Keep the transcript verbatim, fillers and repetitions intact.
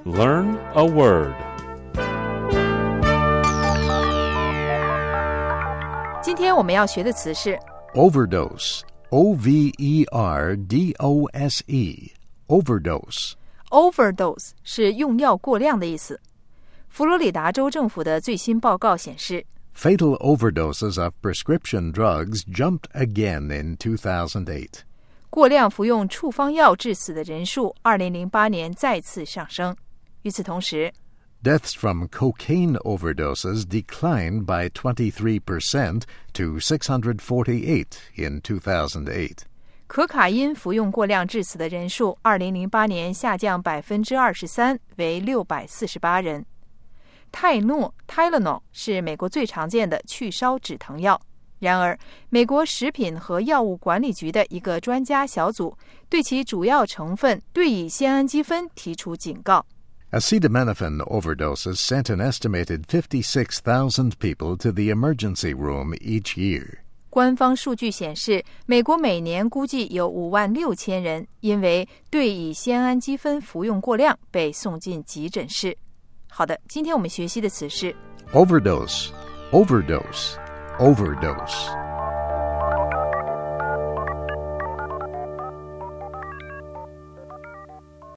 Learn a word. 今天我们要学的词是 overdose, O V E R D O S E, overdose. overdose 是用药过量的意思。佛罗里达州政府的最新报告显示， Fatal overdoses of prescription drugs jumped again in two thousand eight. 过量服用处方药致死的人数二零零八年再次上升。与此同时， Deaths from cocaine overdoses declined by twenty-three percent to six hundred forty-eight in two thousand eight. 可卡因服用过量致死的人数二零零八年下降百分之二十三，为六百四十八人。泰诺 Tylenol 是美国最常见的去烧止疼药。然而，美国食品和药物管理局的一个专家小组对其主要成分对乙酰氨基酚提出警告。 Acetaminophen overdoses sent an estimated fifty-six thousand people to the emergency room each year. 官方数据显示，美国每年估计有五万六千人因为对乙酰氨基酚服用过量被送进急诊室。好的，今天我们学习的词是 Overdose, overdose, overdose.